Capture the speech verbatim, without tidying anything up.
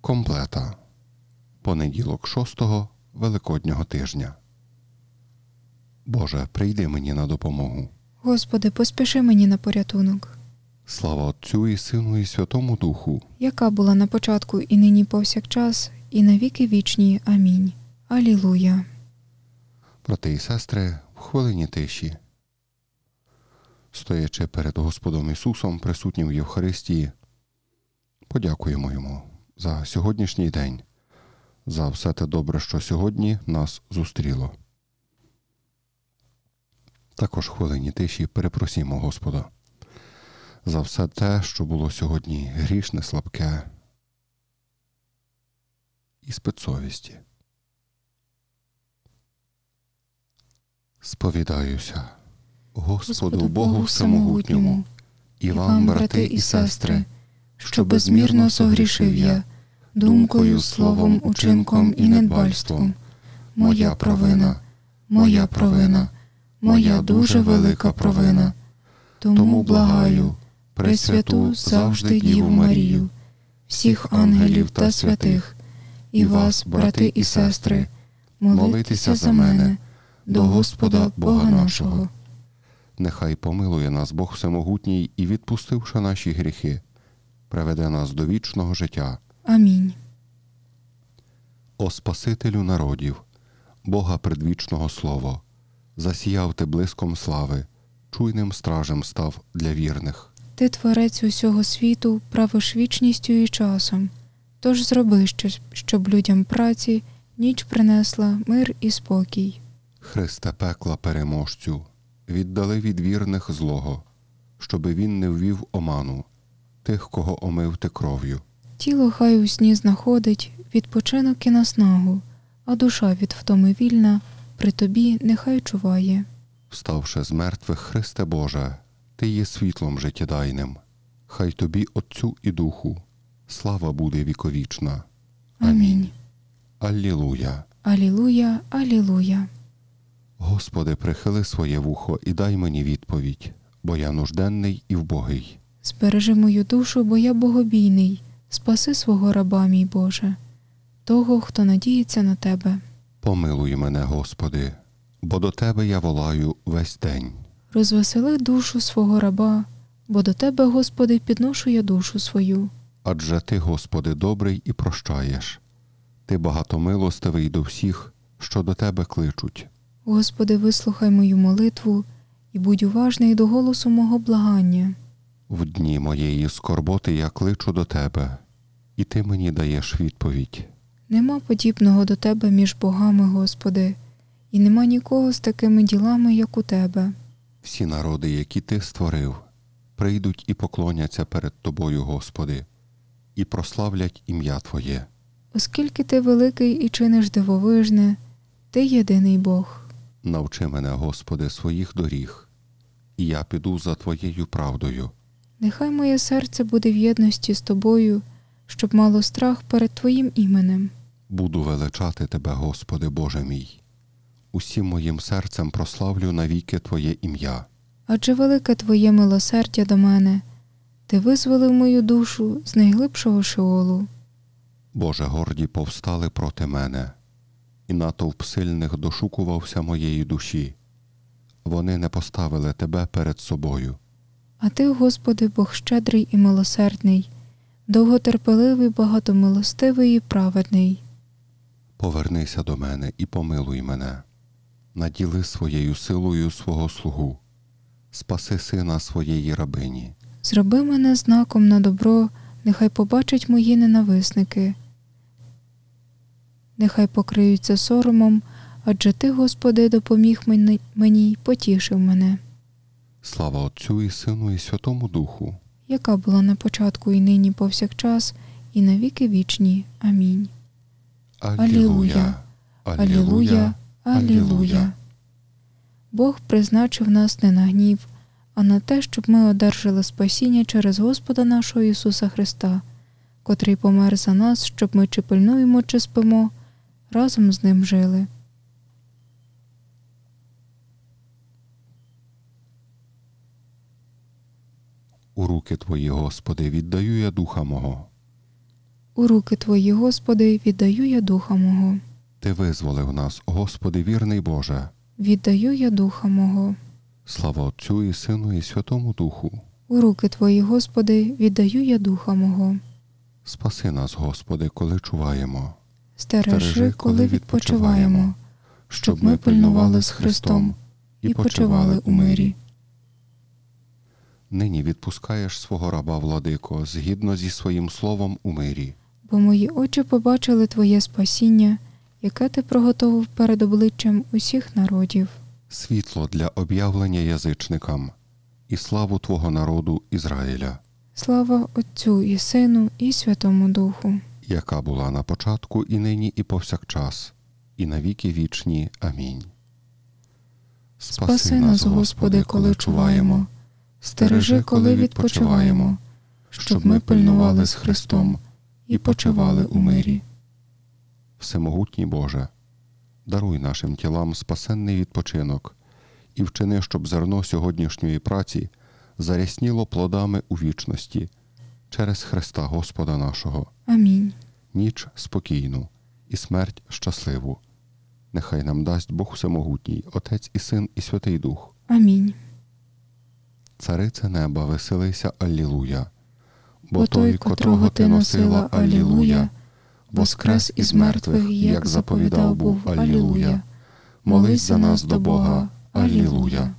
Комплета. Понеділок шостого Великоднього тижня. Боже, прийди мені на допомогу. Господи, поспіши мені на порятунок. Слава Отцю і Сину і Святому Духу, яка була на початку і нині повсякчас, і на віки вічні. Амінь. Алілуя. Брати і сестри, в хвилині тиші, стоячи перед Господом Ісусом, присутнім в Євхаристії, подякуємо Йому за сьогоднішній день, за все те добре, що сьогодні нас зустріло. Також в хвилині тиші перепросімо Господа за все те, що було сьогодні грішне, слабке і спецсовісті. Сповідаюся Господу Богу Всемогутньому і вам, брати і сестри, що безмірно согрішив я думкою, словом, учинком і недбальством. Моя провина, моя провина, моя дуже велика провина. Тому благаю Пресвяту завжди Діву Марію, всіх ангелів та святих, і вас, брати і сестри, молитися за мене до Господа Бога нашого. Нехай помилує нас Бог Всемогутній і, відпустивши наші гріхи, приведе нас до вічного життя. Амінь. О Спасителю народів, Бога предвічного Слово, засіяв ти блиском слави, чуйним стражем став для вірних. Ти творець усього світу, правиш вічністю і часом. Тож зроби щось, щоб людям праці ніч принесла мир і спокій. Христе пекла переможцю, віддали від вірних злого, щоби він не ввів оману тих, кого омив ти кров'ю. Тіло хай у сні знаходить відпочинок і наснагу, а душа від втоми вільна при тобі нехай чуває. Вставши з мертвих, Христе Боже, ти є світлом життєдайним. Хай тобі, Отцю і Духу, слава буде віковічна. Амінь. Аллилуйя. Алілуя, алілуя. Господи, прихили своє вухо і дай мені відповідь, бо я нужденний і вбогий. Збережи мою душу, бо я богобійний. Спаси свого раба, мій Боже, того, хто надіється на Тебе. Помилуй мене, Господи, бо до Тебе я волаю весь день. Розвесели душу свого раба, бо до Тебе, Господи, підношу я душу свою. Адже Ти, Господи, добрий і прощаєш. Ти багатомилостивий до всіх, що до Тебе кличуть. Господи, вислухай мою молитву і будь уважний до голосу мого благання. В дні моєї скорботи я кличу до Тебе, і Ти мені даєш відповідь. Нема подібного до Тебе між богами, Господи, і нема нікого з такими ділами, як у Тебе. Всі народи, які Ти створив, прийдуть і поклоняться перед Тобою, Господи, і прославлять ім'я Твоє. Оскільки Ти великий і чиниш дивовижне, Ти єдиний Бог. Навчи мене, Господи, своїх доріг, і я піду за Твоєю правдою. Нехай моє серце буде в єдності з Тобою, щоб мало страх перед Твоїм іменем. Буду величати Тебе, Господи, Боже мій. Усім моїм серцем прославлю навіки Твоє ім'я. Адже велике Твоє милосердя до мене. Ти визволив мою душу з найглибшого шеолу. Боже, горді повстали проти мене, і натовп сильних дошукувався моєї душі. Вони не поставили Тебе перед собою. А Ти, Господи, Бог щедрий і милосердний, довготерпеливий, багатомилостивий і праведний. Повернися до мене і помилуй мене. Наділи своєю силою свого слугу. Спаси сина своєї рабині. Зроби мене знаком на добро, нехай побачать мої ненависники. Нехай покриються соромом, адже Ти, Господи, допоміг мені, мені й потішив мене. Слава Отцю і Сину і Святому Духу, яка була на початку і нині повсякчас, і на віки вічні. Амінь. Алілуя, Алілуя, алілуя. Бог призначив нас не на гнів, а на те, щоб ми одержали спасіння через Господа нашого Ісуса Христа, котрий помер за нас, щоб ми чи пильнуємо, чи спимо, разом з Ним жили. У руки Твої, Господи, віддаю я духа мого. У руки Твої, Господи, віддаю я духа мого. Ти визволив нас, Господи, вірний Боже. Віддаю я духа мого. Слава Отцю і Сину і Святому Духу. У руки Твої, Господи, віддаю я духа мого. Спаси нас, Господи, коли чуваємо. Стережи, коли відпочиваємо, щоб ми пильнували з Христом і почивали у мирі. Нині відпускаєш свого раба, Владико, згідно зі своїм словом у мирі. Бо мої очі побачили Твоє спасіння, яке Ти приготовив перед обличчям усіх народів. Світло для об'явлення язичникам і славу Твого народу Ізраїля, Слава Отцю і Сину і Святому Духу. яка була на початку і нині і повсякчас, і на віки вічні. Амінь. Спаси нас, Господи, коли чуваємо, стережи, коли відпочиваємо, щоб ми пильнували з Христом і почивали у мирі. Всемогутній Боже, даруй нашим тілам спасенний відпочинок і вчини, щоб зерно сьогоднішньої праці зарясніло плодами у вічності через Христа Господа нашого. Амінь. Ніч спокійну і смерть щасливу. Нехай нам дасть Бог Всемогутній, Отець і Син і Святий Дух. Амінь. Царице неба, веселися, Аллілуя. Бо той, котрого ти носила, Аллілуя, воскрес із мертвих, як заповідав був, Аллілуя. Молись за нас до Бога, Аллілуя.